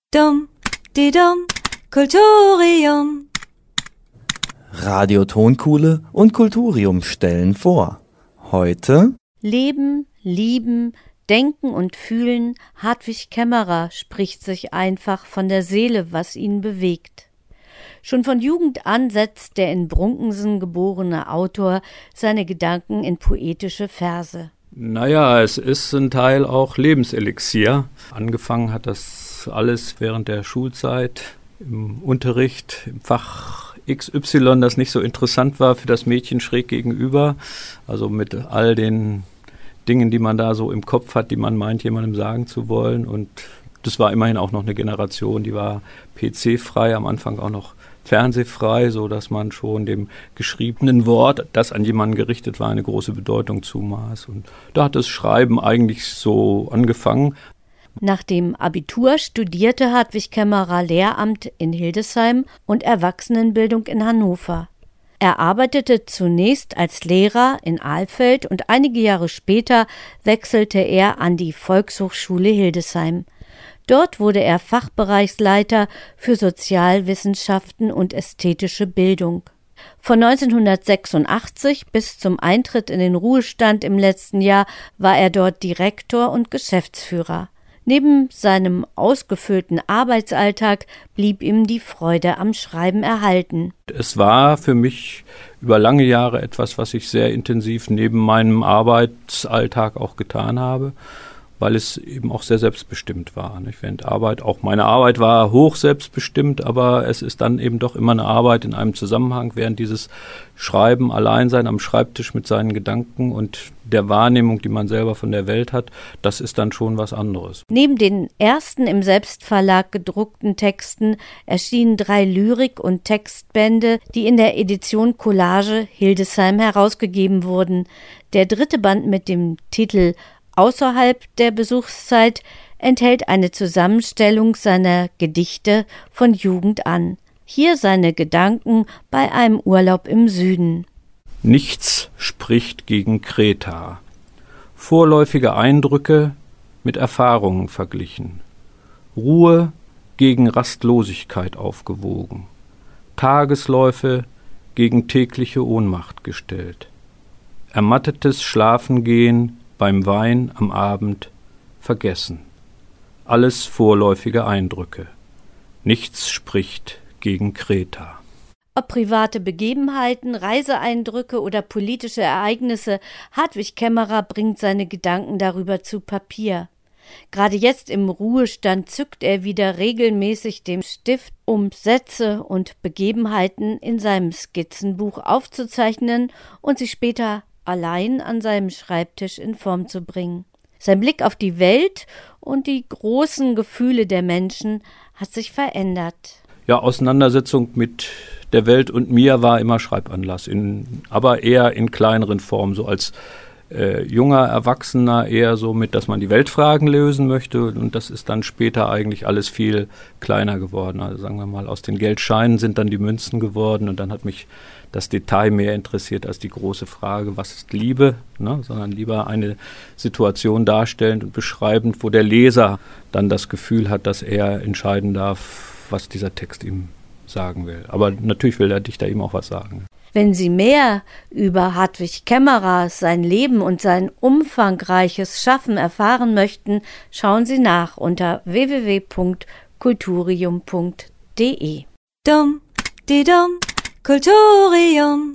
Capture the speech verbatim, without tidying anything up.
Dum, di dum, Kulturium. Radio Tonkuhle und Kulturium stellen vor. Heute Leben, lieben, denken und fühlen. Hartwig Kämmerer spricht sich einfach von der Seele, was ihn bewegt. Schon von Jugend an setzt der in Brunkensen geborene Autor seine Gedanken in poetische Verse. Naja, es ist ein Teil auch Lebenselixier. Angefangen hat das alles während der Schulzeit, im Unterricht, im Fach X Y, das nicht so interessant war für das Mädchen schräg gegenüber. Also mit all den Dingen, die man da so im Kopf hat, die man meint, jemandem sagen zu wollen. Und das war immerhin auch noch eine Generation, die war P C-frei, am Anfang auch noch fernsehfrei, so dass man schon dem geschriebenen Wort, das an jemanden gerichtet war, eine große Bedeutung zumaß. Und da hat das Schreiben eigentlich so angefangen. Nach dem Abitur studierte Hartwig Kämmerer Lehramt in Hildesheim und Erwachsenenbildung in Hannover. Er arbeitete zunächst als Lehrer in Alfeld und einige Jahre später wechselte er an die Volkshochschule Hildesheim. Dort wurde er Fachbereichsleiter für Sozialwissenschaften und ästhetische Bildung. Von neunzehnhundertsechsundachtzig bis zum Eintritt in den Ruhestand im letzten Jahr war er dort Direktor und Geschäftsführer. Neben seinem ausgefüllten Arbeitsalltag blieb ihm die Freude am Schreiben erhalten. Es war für mich über lange Jahre etwas, was ich sehr intensiv neben meinem Arbeitsalltag auch getan habe, weil es eben auch sehr selbstbestimmt war. Nicht? Während Arbeit, auch meine Arbeit war hoch selbstbestimmt, aber es ist dann eben doch immer eine Arbeit in einem Zusammenhang, während dieses Schreiben, Alleinsein am Schreibtisch mit seinen Gedanken und der Wahrnehmung, die man selber von der Welt hat, das ist dann schon was anderes. Neben den ersten im Selbstverlag gedruckten Texten erschienen drei Lyrik- und Textbände, die in der Edition Collage Hildesheim herausgegeben wurden. Der dritte Band mit dem Titel Außerhalb der Besuchszeit enthält eine Zusammenstellung seiner Gedichte von Jugend an. Hier seine Gedanken bei einem Urlaub im Süden. Nichts spricht gegen Kreta. Vorläufige Eindrücke mit Erfahrungen verglichen. Ruhe gegen Rastlosigkeit aufgewogen. Tagesläufe gegen tägliche Ohnmacht gestellt. Ermattetes Schlafengehen beim Wein am Abend vergessen. Alles vorläufige Eindrücke. Nichts spricht gegen Kreta. Ob private Begebenheiten, Reiseeindrücke oder politische Ereignisse, Hartwig Kämmerer bringt seine Gedanken darüber zu Papier. Gerade jetzt im Ruhestand zückt er wieder regelmäßig den Stift, um Sätze und Begebenheiten in seinem Skizzenbuch aufzuzeichnen und sie später allein an seinem Schreibtisch in Form zu bringen. Sein Blick auf die Welt und die großen Gefühle der Menschen hat sich verändert. Ja, Auseinandersetzung mit der Welt und mir war immer Schreibanlass, in, aber eher in kleineren Formen, so als äh, junger Erwachsener eher so mit, dass man die Weltfragen lösen möchte, und das ist dann später eigentlich alles viel kleiner geworden. Also sagen wir mal, aus den Geldscheinen sind dann die Münzen geworden und dann hat mich das Detail mehr interessiert als die große Frage, was ist Liebe, ne? Sondern lieber eine Situation darstellend und beschreibend, wo der Leser dann das Gefühl hat, dass er entscheiden darf, was dieser Text ihm sagen will. Aber natürlich will der Dichter ihm auch was sagen. Wenn Sie mehr über Hartwig Kämmerer, sein Leben und sein umfangreiches Schaffen erfahren möchten, schauen Sie nach unter w w w punkt kulturium punkt d e. Dum, di dum, Kulturium.